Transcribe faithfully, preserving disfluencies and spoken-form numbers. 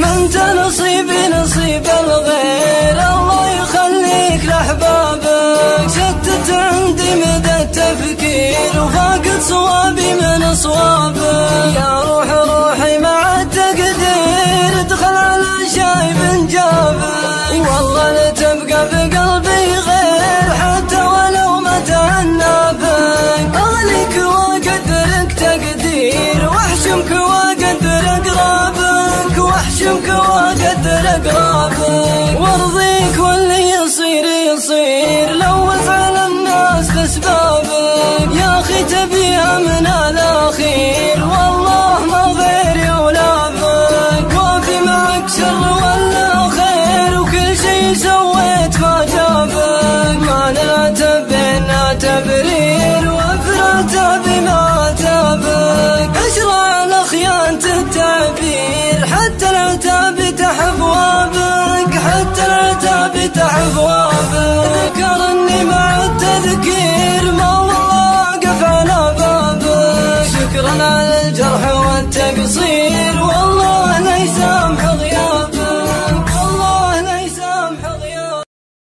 انت نصيبي نصيب الغير، الله يخليك لأحبابك. شتت عندي مدى التفكير وفاقد صوابي من أصوابك. يا روح روحي مع التقدير ادخل على شايب جابك. والله لا تبقى بقلبي غير حتى ولو ما تهنى بك. أغليك وأقدرك تقدير واحشمك وأقدر أقرابك، واحشمك وأقدر أقرابك. وارضيك واللي يصير يصير لو فعل الناس بأسبابك. يا أخي تبيها من الأخير والله ما غيري ولا بك. وفي معك شر ولا خير وكل شي سويت ما جابك. ما نعتب بينا تبرير وافرت بما تابك. اشرع لخيانة التعبير حتى العتاب تحب وابك، حتى العتاب تحب وابك. ذكرني مع التذكير ما والله واقف على بابك. شكرا على الجرح والتقصير